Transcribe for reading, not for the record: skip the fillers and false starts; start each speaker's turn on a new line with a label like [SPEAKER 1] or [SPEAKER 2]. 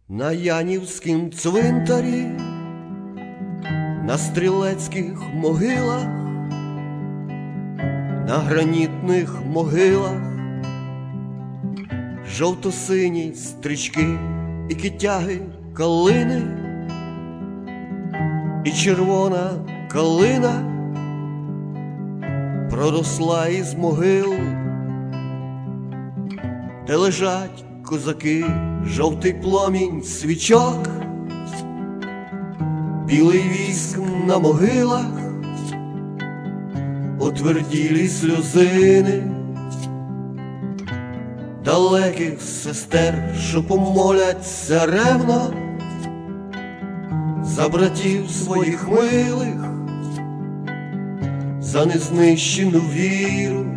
[SPEAKER 1] На Янівськім цвинтарі, на стрілецьких могилах, на гранітних могилах жовто-сині стрічки і китяги калини, і червона калина проросла із могил, де лежать козаки, жовтий пломінь свічок, білий віск на могилах, отверділі сльозини далеких сестер, що помоляться ревно за братів своїх милих, за незнищену віру,